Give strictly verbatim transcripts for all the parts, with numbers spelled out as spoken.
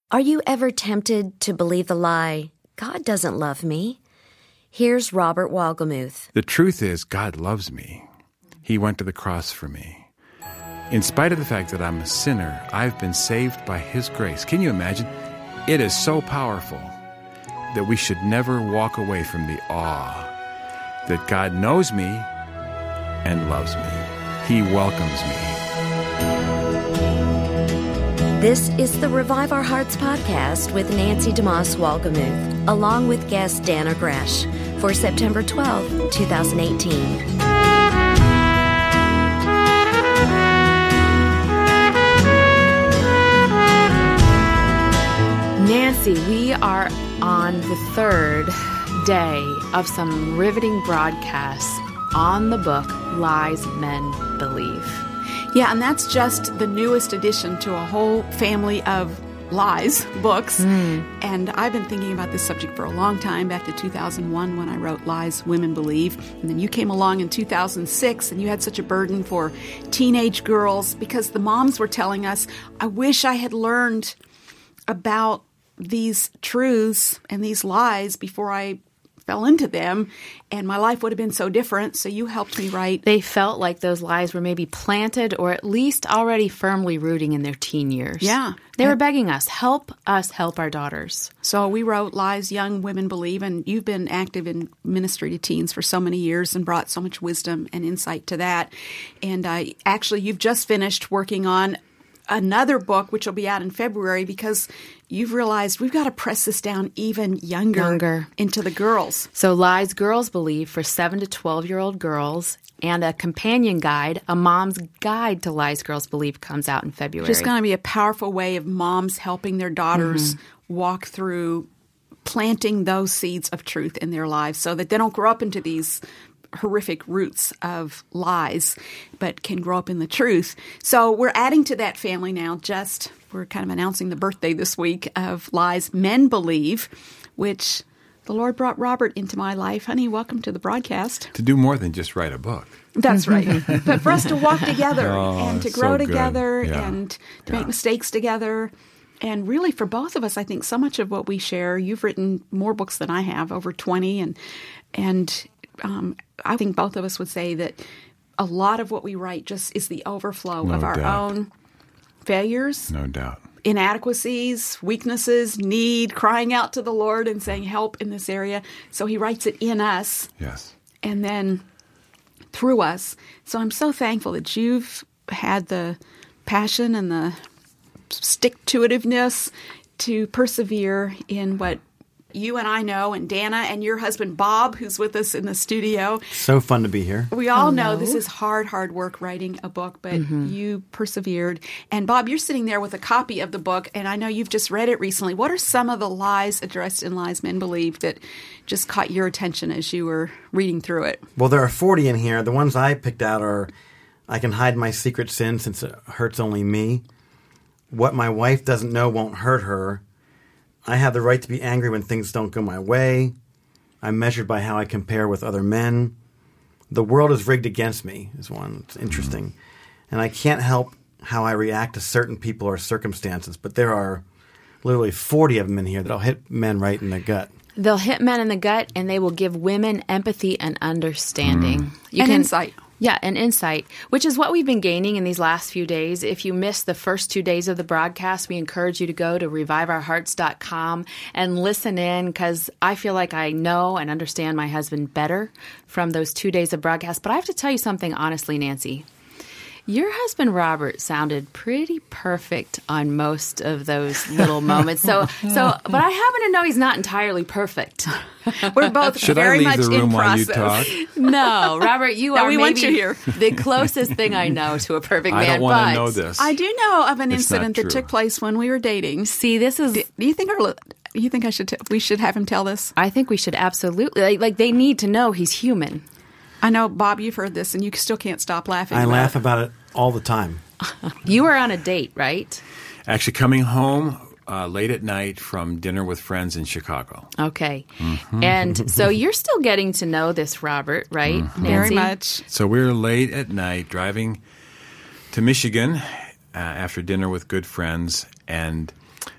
Are you ever tempted to believe the lie, God doesn't love me? Here's Robert Wolgemuth. The truth is, God loves me. He went to the cross for me. In spite of the fact that I'm a sinner, I've been saved by His grace. Can you imagine? It is so powerful that we should never walk away from the awe that God knows me and loves me. He welcomes me. This is the Revive Our Hearts podcast with Nancy DeMoss Wolgemuth, along with guest Dana Gresh, for September twelfth, twenty eighteen. Nancy, we are on the third day of some riveting broadcasts on the book Lies Men Believe. Yeah, and that's just the newest addition to a whole family of lies books. Mm. And I've been thinking about this subject for a long time, back to two thousand one when I wrote Lies Women Believe. And then you came along in two thousand six and you had such a burden for teenage girls because the moms were telling us, I wish I had learned about these truths and these lies before I fell into them, and my life would have been so different. So you helped me write. They felt like those lies were maybe planted or at least already firmly rooting in their teen years. Yeah. They were begging us, help us help our daughters. So we wrote Lies Young Women Believe, and you've been active in ministry to teens for so many years and brought so much wisdom and insight to that. And uh, actually, you've just finished working on another book, which will be out in February, because you've realized we've got to press this down even younger, younger. into the girls. So Lies Girls Believe for seven to twelve-year-old girls, and a companion guide, A Mom's Guide to Lies Girls Believe, comes out in February. It's going to be a powerful way of moms helping their daughters mm-hmm. walk through planting those seeds of truth in their lives so that they don't grow up into these horrific roots of lies, but can grow up in the truth. So we're adding to that family now. Just we're kind of announcing the birthday this week of Lies Men Believe, which the Lord brought Robert into my life. Honey, welcome to the broadcast. To do more than just write a book. That's right. But for us to walk together oh, and to grow so together yeah. and to yeah. make mistakes together. And really, for both of us, I think so much of what we share, you've written more books than I have, over twenty, and and um, I think both of us would say that a lot of what we write just is the overflow no of our doubt. own failures. No doubt. Inadequacies, weaknesses, need, crying out to the Lord and saying, help in this area. So He writes it in us. Yes. And then through us. So I'm so thankful that you've had the passion and the stick-to-itiveness to persevere in what you and I know, and Dana and your husband Bob, who's with us in the studio. So fun to be here. We all Hello. know this is hard, hard work writing a book, but mm-hmm. you persevered. And Bob, you're sitting there with a copy of the book, and I know you've just read it recently. What are some of the lies addressed in Lies Men Believe that just caught your attention as you were reading through it? Well, there are forty in here. The ones I picked out are, I can hide my secret sin since it hurts only me. What my wife doesn't know won't hurt her. I have the right to be angry when things don't go my way. I'm measured by how I compare with other men. The world is rigged against me is one. It's interesting. Mm-hmm. And I can't help how I react to certain people or circumstances, but there are literally forty of them in here that'll hit men right in the gut. They'll hit men in the gut, and they will give women empathy and understanding. Mm. You and can, insight. Yeah, and insight, which is what we've been gaining in these last few days. If you missed the first two days of the broadcast, we encourage you to go to revive our hearts dot com and listen in, because I feel like I know and understand my husband better from those two days of broadcast. But I have to tell you something honestly, Nancy. Your husband, Robert, sounded pretty perfect on most of those little moments. So, so, but I happen to know he's not entirely perfect. We're both Should very I leave much the room in while process. you talk? No, Robert, you no, are we maybe want you here. the closest thing I know to a perfect I man. don't want but to know this. I do know of an It's incident not that true. took place when we were dating. See, this is. Do, do you think our? You think I should? T- we should have him tell this. I think we should absolutely like, like. They need to know he's human. I know, Bob. You've heard this, and you still can't stop laughing. I about laugh it. about it all the time. You were on a date, right? Actually, coming home uh, late at night from dinner with friends in Chicago. Okay. Mm-hmm. And so you're still getting to know this Robert, right, Mm-hmm. Nancy? Very much. So we were late at night driving to Michigan uh, after dinner with good friends, and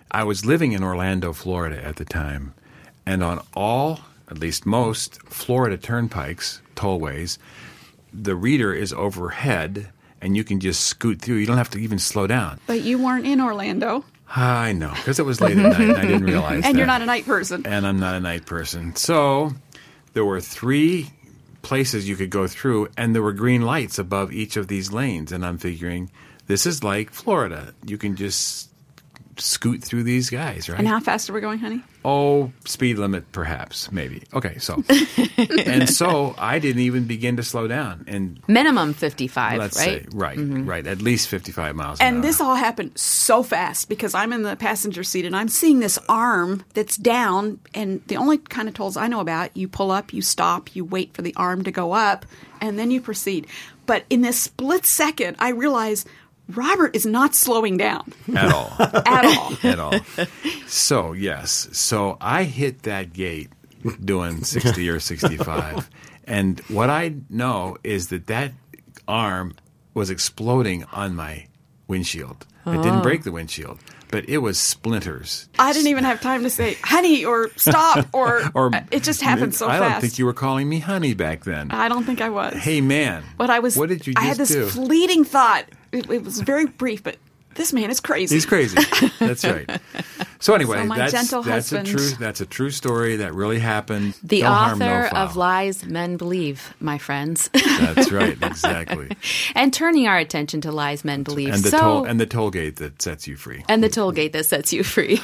I was living in Orlando, Florida at the time, and on all, at least most, Florida turnpikes, tollways, the reader is overhead, and you can just scoot through. You don't have to even slow down. But you weren't in Orlando. I know, because it was late at night, and I didn't realize and that. And you're not a night person. And I'm not a night person. So there were three places you could go through, and there were green lights above each of these lanes. And I'm figuring, this is like Florida. You can just scoot through these guys, right? And how fast are we going, honey? Oh, speed limit, perhaps, maybe. Okay, so. And so I didn't even begin to slow down. And minimum fifty-five, let's right? say, right, mm-hmm. right, at least fifty-five miles an an hour. And this all happened so fast because I'm in the passenger seat and I'm seeing this arm that's down. And the only kind of tolls I know about, you pull up, you stop, you wait for the arm to go up, and then you proceed. But in this split second, I realize Robert is not slowing down. At all. At all. At all. So, yes. So I hit that gate doing sixty or sixty-five. And what I know is that that arm was exploding on my windshield. It didn't break the windshield, but it was splinters. I didn't even have time to say, honey, or stop, or, or it just happened so I fast. I don't think you were calling me honey back then. I don't think I was. Hey, man. But I was. What did you just I had this do? fleeting thought. It, it was very brief, but this man is crazy. He's crazy. That's right. So anyway, so my that's gentle that's husband. a true that's a true story that really happened. The no harm, no author foul. of Lies Men Believe, my friends. That's right, exactly. And turning our attention to lies men believe. And the so, toll and the toll gate that sets you free. And the toll gate that sets you free.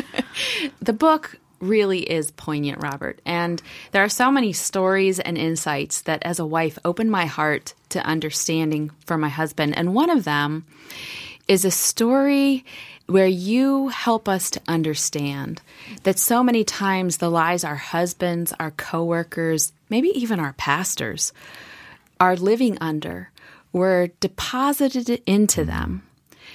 The book really is poignant, Robert. And there are so many stories and insights that as a wife opened my heart to understanding for my husband. And one of them is a story where you help us to understand that so many times the lies our husbands, our coworkers, maybe even our pastors are living under were deposited into them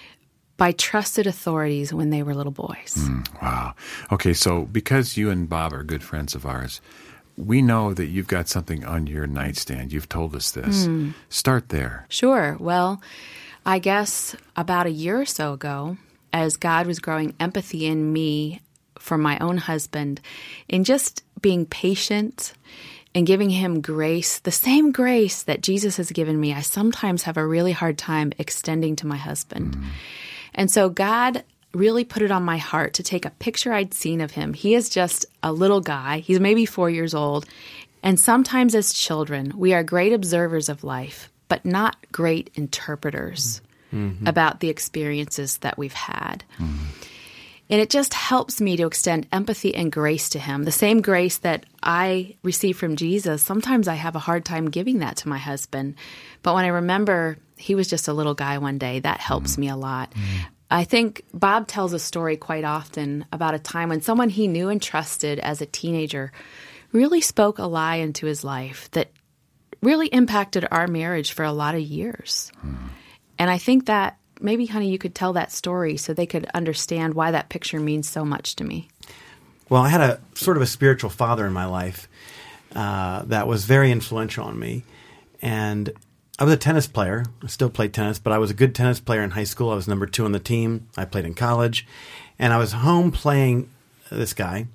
by trusted authorities when they were little boys. Mm, wow. Okay, so because you and Bob are good friends of ours, we know that you've got something on your nightstand. You've told us this. Mm. Start there. Sure. Well, I guess about a year or so ago, as God was growing empathy in me for my own husband, in just being patient and giving him grace, the same grace that Jesus has given me, I sometimes have a really hard time extending to my husband. Mm. And so God really put it on my heart to take a picture I'd seen of him. He is just a little guy. He's maybe four years old. And sometimes as children, we are great observers of life, but not great interpreters mm-hmm. about the experiences that we've had. Mm-hmm. And it just helps me to extend empathy and grace to him. The same grace that I receive from Jesus, sometimes I have a hard time giving that to my husband. But when I remember he was just a little guy one day, that helps mm-hmm. me a lot. Mm-hmm. I think Bob tells a story quite often about a time when someone he knew and trusted as a teenager really spoke a lie into his life that really impacted our marriage for a lot of years. Mm-hmm. And I think that maybe, honey, you could tell that story so they could understand why that picture means so much to me. Well, I had a sort of a spiritual father in my life uh, that was very influential on me. And I was a tennis player. I still played tennis, but I was a good tennis player in high school. I was number two on the team. I played in college. And I was home playing this guy,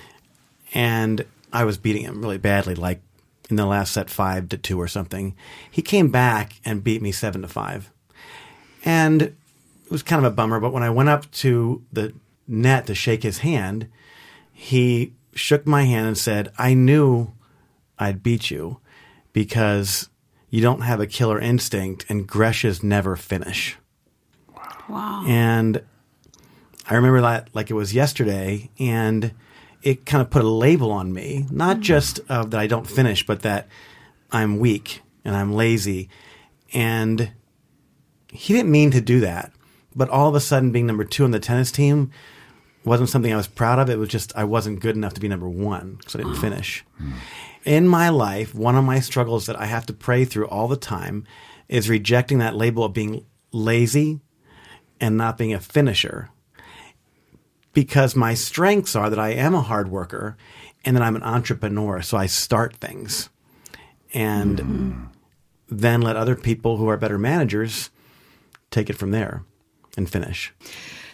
and I was beating him really badly, like in the last set five to two or something. He came back and beat me seven to five. And it was kind of a bummer, but when I went up to the net to shake his hand, he shook my hand and said, "I knew I'd beat you because you don't have a killer instinct and Greshas never finish." Wow. Wow. And I remember that like it was yesterday, and it kind of put a label on me, not mm. just uh, that I don't finish, but that I'm weak and I'm lazy. And he didn't mean to do that, but all of a sudden being number two on the tennis team wasn't something I was proud of. It was just I wasn't good enough to be number one because I didn't finish. Mm. In my life, one of my struggles that I have to pray through all the time is rejecting that label of being lazy and not being a finisher, because my strengths are that I am a hard worker and that I'm an entrepreneur, so I start things and mm-hmm. then let other people who are better managers take it from there and finish.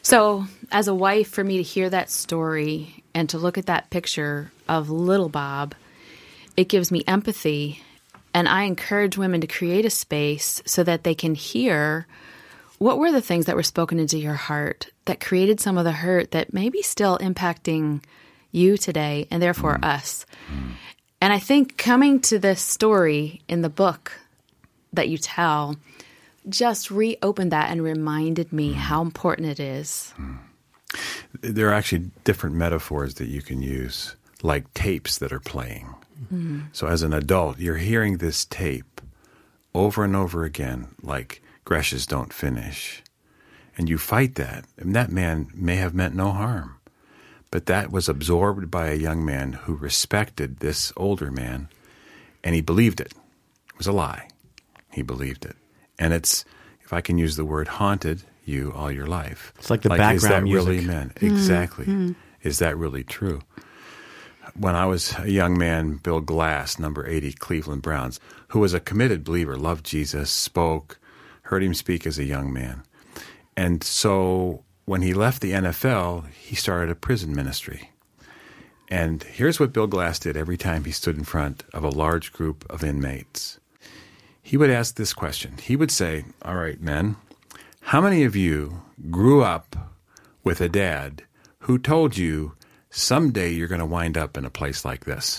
So as a wife, for me to hear that story and to look at that picture of little Bob, it gives me empathy. And I encourage women to create a space so that they can hear what were the things that were spoken into your heart that created some of the hurt that may be still impacting you today and therefore mm. us. Mm. And I think coming to this story in the book that you tell just reopened that and reminded me mm. how important it is. Mm. There are actually different metaphors that you can use, like tapes that are playing. Mm-hmm. So as an adult, you're hearing this tape over and over again, like Gresh's Don't Finish. And you fight that. And that man may have meant no harm. But that was absorbed by a young man who respected this older man, and he believed it. It was a lie. He believed it. And it's, if I can use the word, haunted you all your life. It's like the like, background is that music. Really meant? Mm-hmm. Exactly. Mm-hmm. Is that really true? When I was a young man, Bill Glass, number eighty, Cleveland Browns, who was a committed believer, loved Jesus, spoke, heard him speak as a young man. And so when he left the N F L, he started a prison ministry. And here's what Bill Glass did every time he stood in front of a large group of inmates. He would ask this question. He would say, all right, men, how many of you grew up with a dad who told you someday you're going to wind up in a place like this?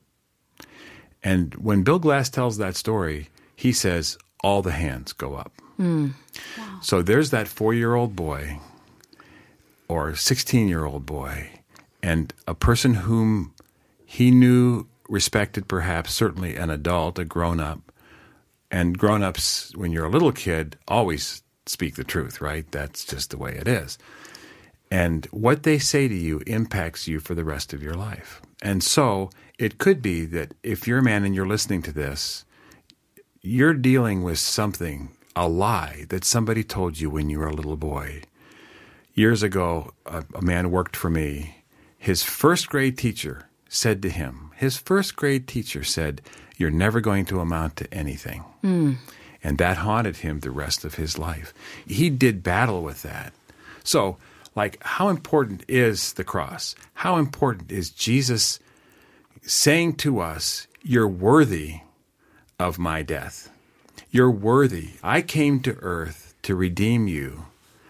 And when Bill Glass tells that story, he says, all the hands go up. Mm. Wow. So there's that four-year-old boy or sixteen-year-old boy and a person whom he knew, respected perhaps, certainly an adult, a grown-up. And grown-ups, when you're a little kid, always speak the truth, right? That's just the way it is. And what they say to you impacts you for the rest of your life. And so it could be that if you're a man and you're listening to this, you're dealing with something, a lie that somebody told you when you were a little boy. Years ago, a, a man worked for me. His first grade teacher said to him, his first grade teacher said, you're never going to amount to anything. Mm. And that haunted him the rest of his life. He did battle with that. So, like, how important is the cross? How important is Jesus saying to us, you're worthy of my death. You're worthy. I came to earth to redeem you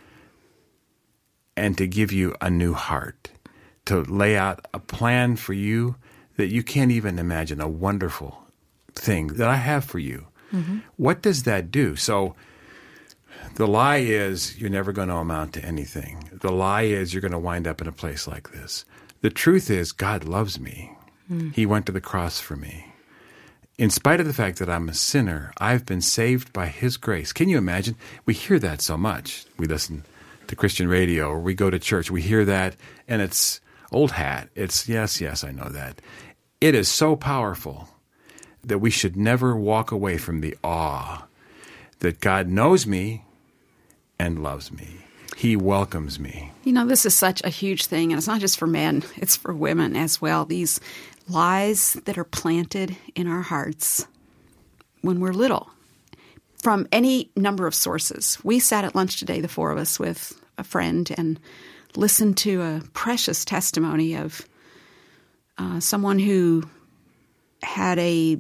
and to give you a new heart, to lay out a plan for you that you can't even imagine, a wonderful thing that I have for you. Mm-hmm. What does that do? So the lie is you're never going to amount to anything. The lie is you're going to wind up in a place like this. The truth is God loves me. Mm. He went to the cross for me. In spite of the fact that I'm a sinner, I've been saved by His grace. Can you imagine? We hear that so much. We listen to Christian radio or we go to church. We hear that, and it's old hat. It's, yes, yes, I know that. It is so powerful that we should never walk away from the awe that God knows me and loves me. He welcomes me. You know, this is such a huge thing, and it's not just for men. It's for women as well. These lies that are planted in our hearts when we're little from any number of sources. We sat at lunch today, the four of us, with a friend and listened to a precious testimony of uh, someone who had a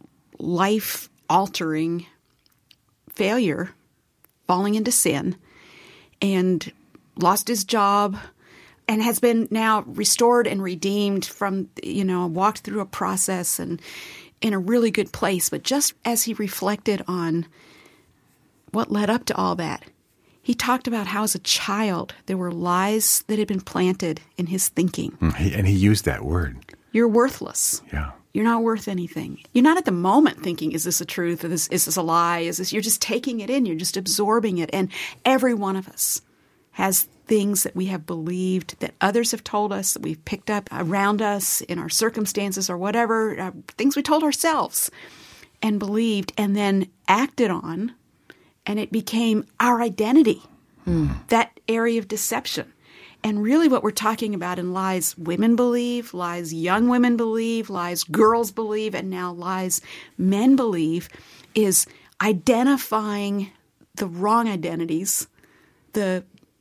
life-altering failure, falling into sin, and lost his job, and has been now restored and redeemed from, you know, walked through a process and in a really good place. But just as he reflected on what led up to all that, he talked about how as a child there were lies that had been planted in his thinking. And he used that word. You're worthless. Yeah. You're not worth anything. You're not at the moment thinking, is this a truth? Is this, is this a lie? Is this? You're just taking it in. You're just absorbing it. And every one of us has things that we have believed, that others have told us, that we've picked up around us in our circumstances or whatever, uh, things we told ourselves and believed and then acted on, and it became our identity, mm. that area of deception. And really what we're talking about in lies women believe, lies young women believe, lies girls believe, and now lies men believe is identifying the wrong identities, the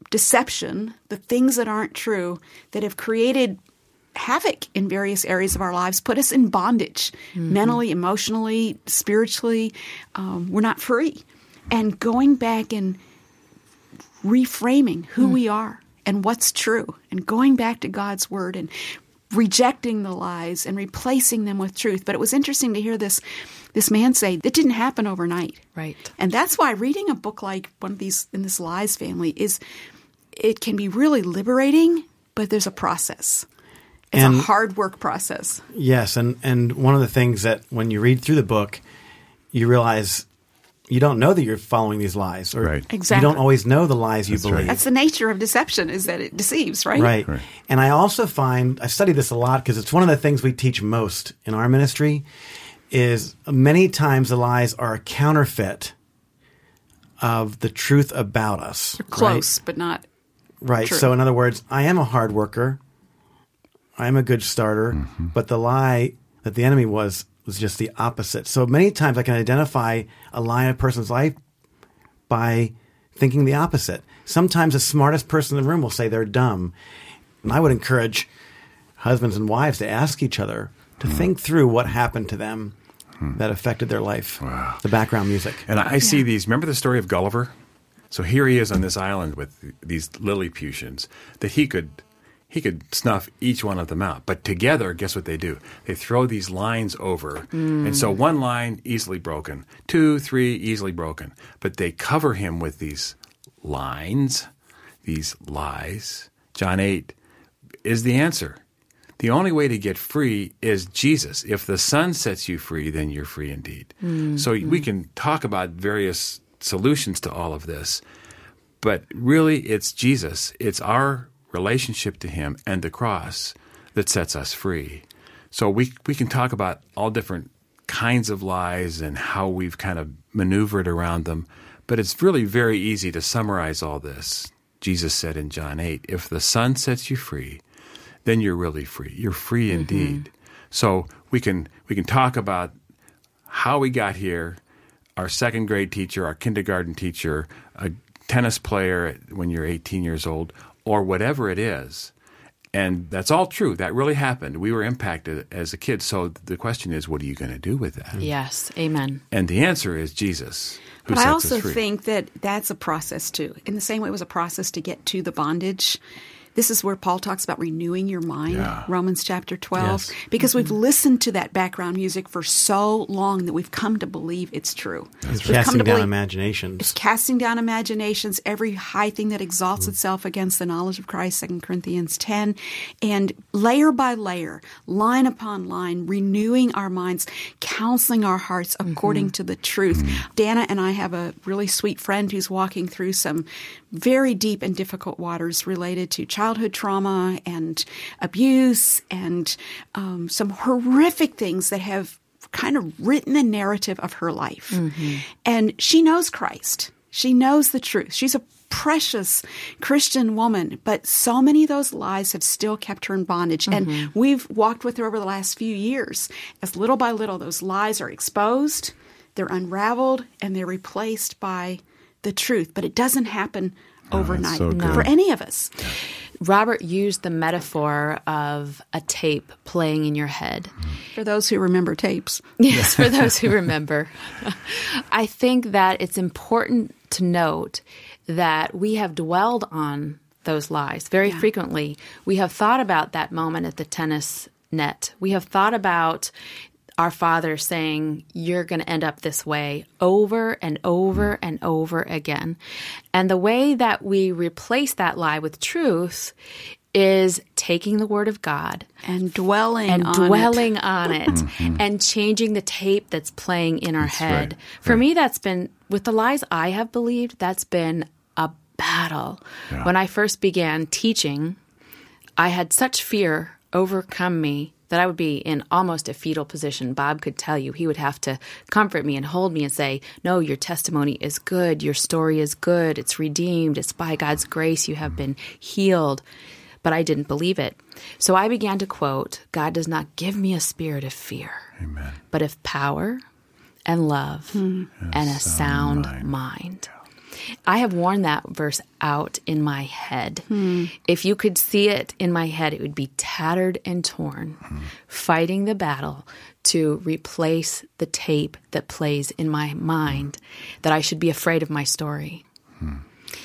deception, the things that aren't true, that have created havoc in various areas of our lives, put us in bondage, mm-hmm. mentally, emotionally, spiritually. Um, we're not free. And going back and reframing who mm. we are and what's true, and going back to God's Word and rejecting the lies and replacing them with truth. But it was interesting to hear this this man say that didn't happen overnight. Right. And that's why reading a book like one of these in this Lies family is, it can be really liberating, but there's a process. It's and, a hard work process. Yes, and, and one of the things that when you read through the book, you realize you don't know that you're following these lies. Or right. Exactly. You don't always know the lies you That's believe. right. That's the nature of deception, is that it deceives, right? Right. Right. And I also find, I study this a lot because it's one of the things we teach most in our ministry, is many times the lies are a counterfeit of the truth about us. They're close, right? but not Right. true. So in other words, I am a hard worker. I am a good starter. Mm-hmm. But the lie that the enemy was was just the opposite. So many times I can identify a lie in a person's life by thinking the opposite. Sometimes the smartest person in the room will say they're dumb. And I would encourage husbands and wives to ask each other to mm. think through what happened to them mm. that affected their life. Wow. The background music. And I see these, remember the story of Gulliver? So here he is on this island with these Lilliputians that he could he could snuff each one of them out. But together, guess what they do? They throw these lines over. Mm. And so one line, easily broken. Two, three, easily broken. But they cover him with these lines, these lies. John eight is the answer. The only way to get free is Jesus. If the Son sets you free, then you're free indeed. Mm. So mm. we can talk about various solutions to all of this, but really it's Jesus. It's our relationship to Him and the cross that sets us free. So we we can talk about all different kinds of lies and how we've kind of maneuvered around them, but it's really very easy to summarize all this. Jesus said in John eight, if the Son sets you free, then you're really free. You're free mm-hmm. indeed. So we can we can talk about how we got here, our second grade teacher, our kindergarten teacher, a tennis player when you're eighteen years old, or whatever it is. And that's all true. That really happened. We were impacted as a kid. So the question is, what are you going to do with that? Yes. Amen. And the answer is Jesus, who But sets I also us free. think that that's a process too. In the same way it was a process to get to the bondage, this is where Paul talks about renewing your mind, Yeah. Romans chapter twelve, Yes. because we've listened to that background music for so long that we've come to believe it's true. It's We've come casting to down believe- imaginations. It's casting down imaginations, every high thing that exalts itself against the knowledge of Christ, Second Corinthians ten, and layer by layer, line upon line, renewing our minds, counseling our hearts according to the truth. Dana and I have a really sweet friend who's walking through some very deep and difficult waters related to childhood trauma and abuse and um, some horrific things that have kind of written the narrative of her life. Mm-hmm. And she knows Christ. She knows the truth. She's a precious Christian woman, but so many of those lies have still kept her in bondage. Mm-hmm. And we've walked with her over the last few years. As little by little, those lies are exposed, they're unraveled, and they're replaced by the truth. But it doesn't happen overnight so good. for any of us. Robert used the metaphor of a tape playing in your head. For those who remember tapes. Yes, for those who remember. I think that it's important to note that we have dwelled on those lies very Yeah. frequently. We have thought about that moment at the tennis net. We have thought about our Father saying, you're going to end up this way over and over and over again. And the way that we replace that lie with truth is taking the Word of God And dwelling and on dwelling it. on it and changing the tape that's playing in our That's head. right. For Right. me, that's been, with the lies I have believed, that's been a battle. Yeah. When I first began teaching, I had such fear overcome me that I would be in almost a fetal position. Bob could tell you. He would have to comfort me and hold me and say, no, your testimony is good. Your story is good. It's redeemed. It's by God's grace you have been healed. But I didn't believe it. So I began to quote, God does not give me a spirit of fear, Amen. but of power and love Hmm. and a sound mind. I have worn that verse out in my head. Hmm. If you could see it in my head, it would be tattered and torn, hmm. fighting the battle to replace the tape that plays in my mind that I should be afraid of my story. Hmm.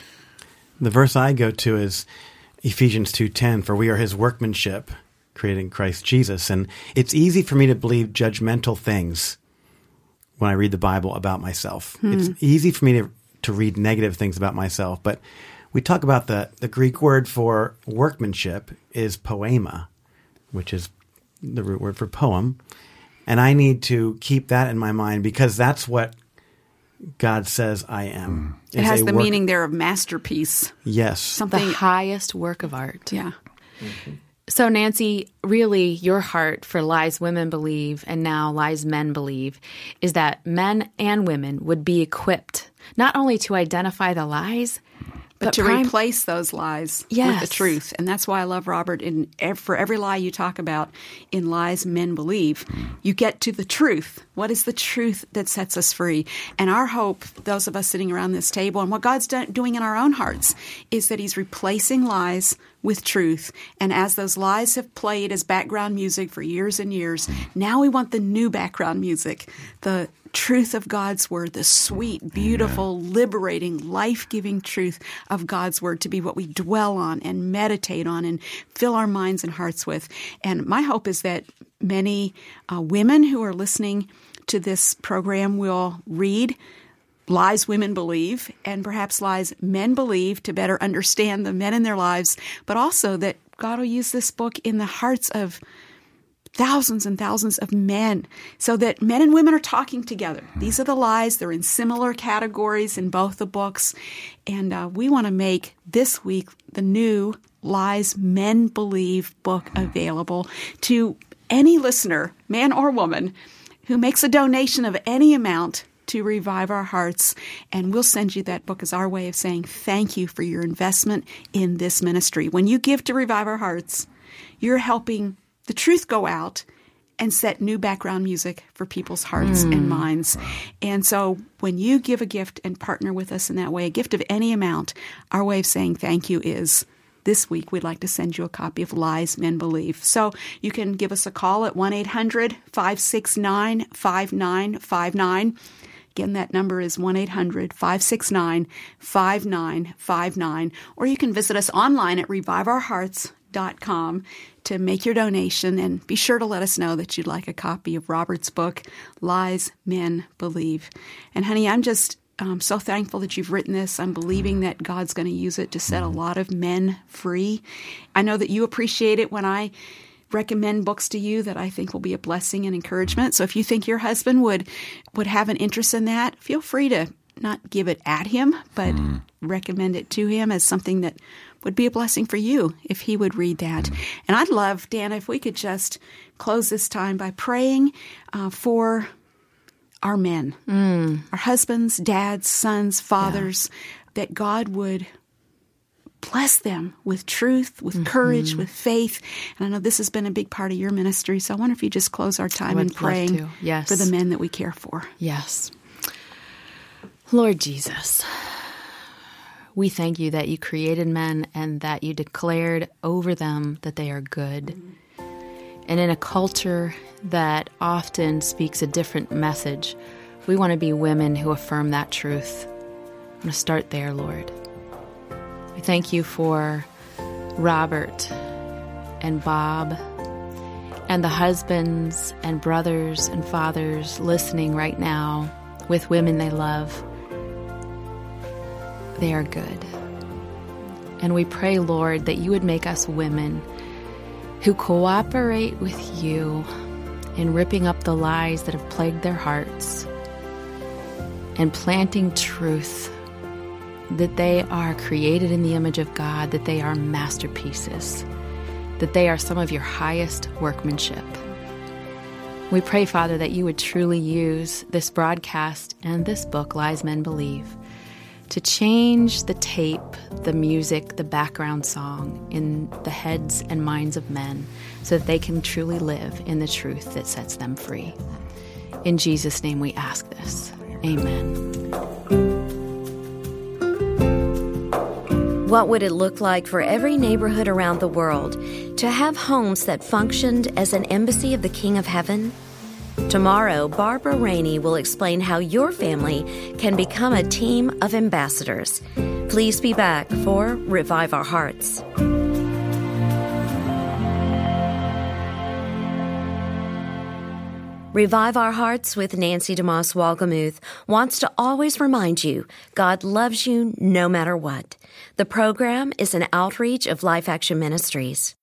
The verse I go to is Ephesians two ten, for we are his workmanship, created in Christ Jesus. And it's easy for me to believe judgmental things when I read the Bible about myself. Hmm. It's easy for me to, to read negative things about myself. But we talk about the, the Greek word for workmanship is poema, which is the root word for poem. And I need to keep that in my mind because that's what God says I am. Mm. It has the work- meaning there of masterpiece. Yes. Something the highest work of art. Yeah. Mm-hmm. So, Nancy, really your heart for Lies Women Believe and now Lies Men Believe is that men and women would be equipped not only to identify the lies, but, but to prime- replace those lies yes. with the truth. And that's why I love Robert. In ev- for every lie you talk about in Lies Men Believe, you get to the truth. What is the truth that sets us free? And our hope, those of us sitting around this table, and what God's do- doing in our own hearts, is that he's replacing lies with truth. And as those lies have played as background music for years and years, now we want the new background music, the truth of God's word, the sweet, beautiful, Amen. liberating, life-giving truth of God's word to be what we dwell on and meditate on and fill our minds and hearts with. And my hope is that many uh, women who are listening to this program will read Lies Women Believe and perhaps Lies Men Believe to better understand the men in their lives, but also that God will use this book in the hearts of thousands and thousands of men so that men and women are talking together. These are the lies. They're in similar categories in both the books. And uh, we want to make this week the new Lies Men Believe book available to any listener, man or woman, who makes a donation of any amount to Revive Our Hearts. And we'll send you that book as our way of saying thank you for your investment in this ministry. When you give to Revive Our Hearts, you're helping the truth go out and set new background music for people's hearts mm. and minds. And so when you give a gift and partner with us in that way, a gift of any amount, our way of saying thank you is this week we'd like to send you a copy of Lies Men Believe. So you can give us a call at one eight hundred five six nine five nine five nine. Again, that number is one eight hundred five six nine five nine five nine. Or you can visit us online at revive our hearts dot com to make your donation, and be sure to let us know that you'd like a copy of Robert's book, Lies Men Believe. And honey, I'm just um, so thankful that you've written this. I'm believing that God's going to use it to set a lot of men free. I know that you appreciate it when I recommend books to you that I think will be a blessing and encouragement. So if you think your husband would would have an interest in that, feel free to not give it at him, but mm. recommend it to him as something that would be a blessing for you if he would read that. Mm. And I'd love, Dan, if we could just close this time by praying uh, for our men, mm. our husbands, dads, sons, fathers, yeah. that God would bless them with truth, with mm-hmm. courage, with faith. And I know this has been a big part of your ministry, so I wonder if you just close our time in praying yes. for the men that we care for. Yes. Lord Jesus, we thank you that you created men and that you declared over them that they are good. And in a culture that often speaks a different message, we want to be women who affirm that truth. I'm going to start there, Lord. I thank you for Robert and Bob and the husbands and brothers and fathers listening right now with women they love. They are good. And we pray, Lord, that you would make us women who cooperate with you in ripping up the lies that have plagued their hearts and planting truth, that they are created in the image of God, that they are masterpieces, that they are some of your highest workmanship. We pray, Father, that you would truly use this broadcast and this book, Lies Men Believe, to change the tape, the music, the background song in the heads and minds of men so that they can truly live in the truth that sets them free. In Jesus' name we ask this. Amen. What would it look like for every neighborhood around the world to have homes that functioned as an embassy of the King of Heaven? Tomorrow, Barbara Rainey will explain how your family can become a team of ambassadors. Please be back for Revive Our Hearts. Revive Our Hearts with Nancy DeMoss Wolgemuth wants to always remind you God loves you no matter what. The program is an outreach of Life Action Ministries.